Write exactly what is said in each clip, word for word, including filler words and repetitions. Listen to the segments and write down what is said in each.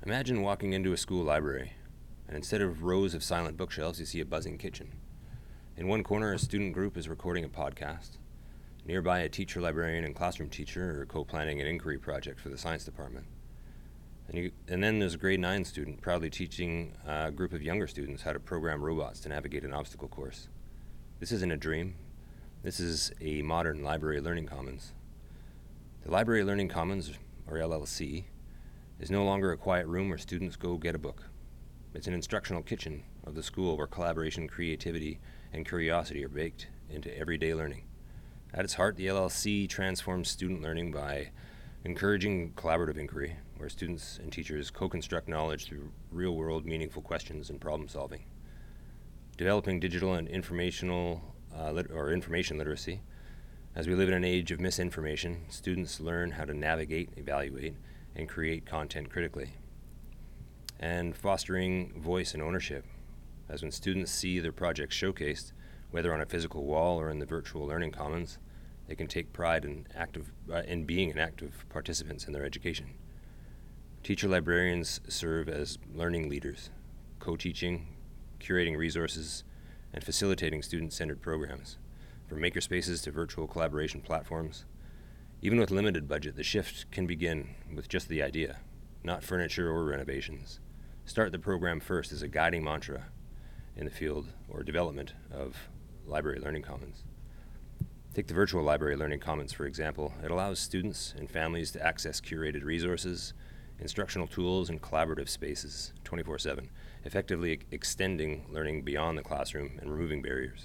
Imagine walking into a school library, and instead of rows of silent bookshelves, you see a buzzing kitchen. In one corner, a student group is recording a podcast. Nearby, a teacher, librarian, and classroom teacher are co-planning an inquiry project for the science department. And, you, and then there's a grade nine student proudly teaching a group of younger students how to program robots to navigate an obstacle course. This isn't a dream. This is a modern library learning commons. The Library Learning Commons, or L L C, is no longer a quiet room where students go get a book. It's an instructional kitchen of the school where collaboration, creativity, and curiosity are baked into everyday learning. At its heart, the L L C transforms student learning by encouraging collaborative inquiry, where students and teachers co-construct knowledge through real-world, meaningful questions and problem-solving. Developing digital and informational uh, lit- or information literacy. As we live in an age of misinformation, students learn how to navigate, evaluate, and create content critically. And fostering voice and ownership, as when students see their projects showcased, whether on a physical wall or in the virtual learning commons, they can take pride in active uh, in being an active participants in their education. Teacher librarians serve as learning leaders, co-teaching, curating resources, and facilitating student-centered programs, from makerspaces to virtual collaboration platforms. Even with limited budget, the shift can begin with just the idea, not furniture or renovations. Start the program first is a guiding mantra in the field or development of library learning commons. Take the virtual library learning commons, for example. It allows students and families to access curated resources, instructional tools, and collaborative spaces twenty-four seven, effectively ex- extending learning beyond the classroom and removing barriers.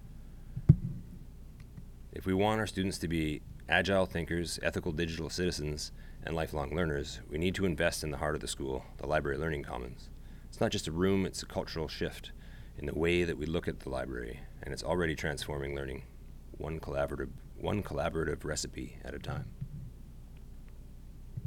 If we want our students to be agile thinkers, ethical digital citizens, and lifelong learners, we need to invest in the heart of the school, the library learning commons. It's not just a room, it's a cultural shift in the way that we look at the library, and it's already transforming learning, one collaborative, one collaborative recipe at a time.